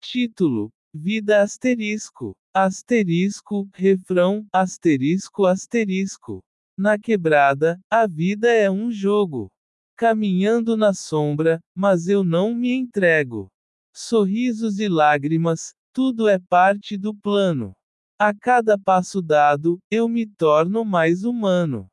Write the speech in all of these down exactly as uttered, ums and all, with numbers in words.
Título: Vida asterisco. Asterisco, refrão, asterisco asterisco. Na quebrada, a vida é um jogo. Caminhando na sombra, mas eu não me entrego. Sorrisos e lágrimas, tudo é parte do plano. A cada passo dado, eu me torno mais humano.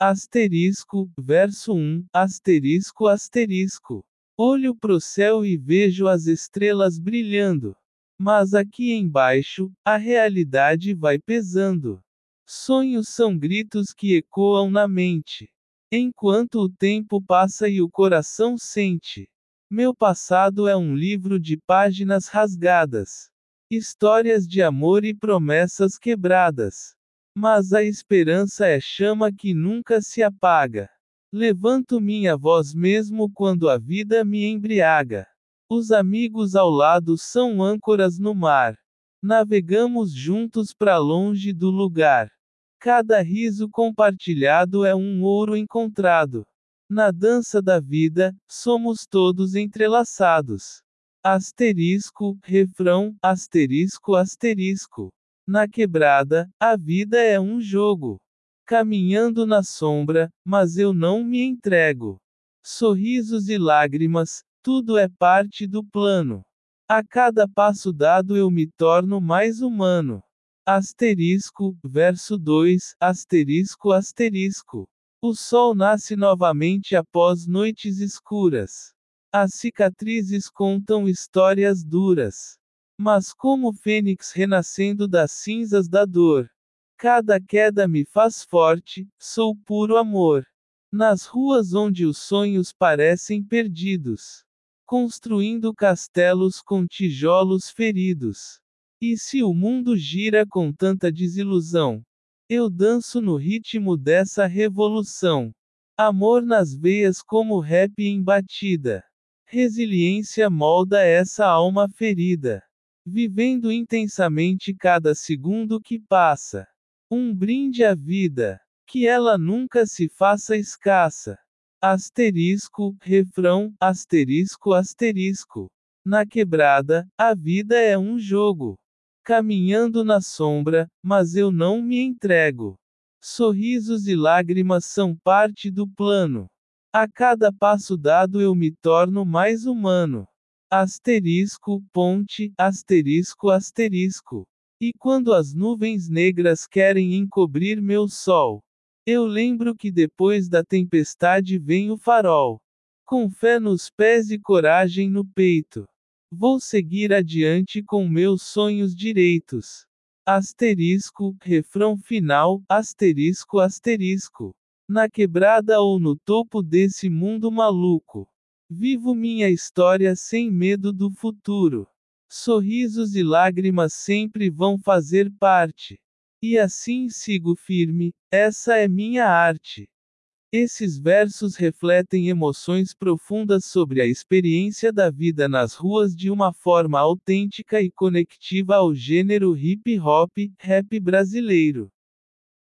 Asterisco, verso um, asterisco asterisco. Olho pro céu e vejo as estrelas brilhando. Mas aqui embaixo, a realidade vai pesando. Sonhos são gritos que ecoam na mente. Enquanto o tempo passa e o coração sente. Meu passado é um livro de páginas rasgadas. Histórias de amor e promessas quebradas. Mas a esperança é chama que nunca se apaga. Levanto minha voz mesmo quando a vida me embriaga. Os amigos ao lado são âncoras no mar. Navegamos juntos para longe do lugar. Cada riso compartilhado é um ouro encontrado. Na dança da vida, somos todos entrelaçados. Asterisco, refrão, asterisco asterisco. Na quebrada, a vida é um jogo. Caminhando na sombra, mas eu não me entrego. Sorrisos e lágrimas, tudo é parte do plano. A cada passo dado eu me torno mais humano. Asterisco, verso dois, asterisco asterisco. O sol nasce novamente após noites escuras. As cicatrizes contam histórias duras. Mas como fênix renascendo das cinzas da dor. Cada queda me faz forte, sou puro amor. Nas ruas onde os sonhos parecem perdidos. Construindo castelos com tijolos feridos. E se o mundo gira com tanta desilusão? Eu danço no ritmo dessa revolução. Amor nas veias como rap em batida. Resiliência molda essa alma ferida. Vivendo intensamente cada segundo que passa. Um brinde à vida. Que ela nunca se faça escassa. Asterisco, refrão, asterisco asterisco. Na quebrada, a vida é um jogo. Caminhando na sombra, mas eu não me entrego. Sorrisos e lágrimas são parte do plano. A cada passo dado eu me torno mais humano. Asterisco, ponte, asterisco asterisco. E quando as nuvens negras querem encobrir meu sol, eu lembro que depois da tempestade vem o farol. Com fé nos pés e coragem no peito. Vou seguir adiante com meus sonhos direitos. Asterisco, refrão final, asterisco asterisco. Na quebrada ou no topo desse mundo maluco. Vivo minha história sem medo do futuro. Sorrisos e lágrimas sempre vão fazer parte. E assim sigo firme, essa é minha arte. Esses versos refletem emoções profundas sobre a experiência da vida nas ruas de uma forma autêntica e conectiva ao gênero hip hop, rap brasileiro.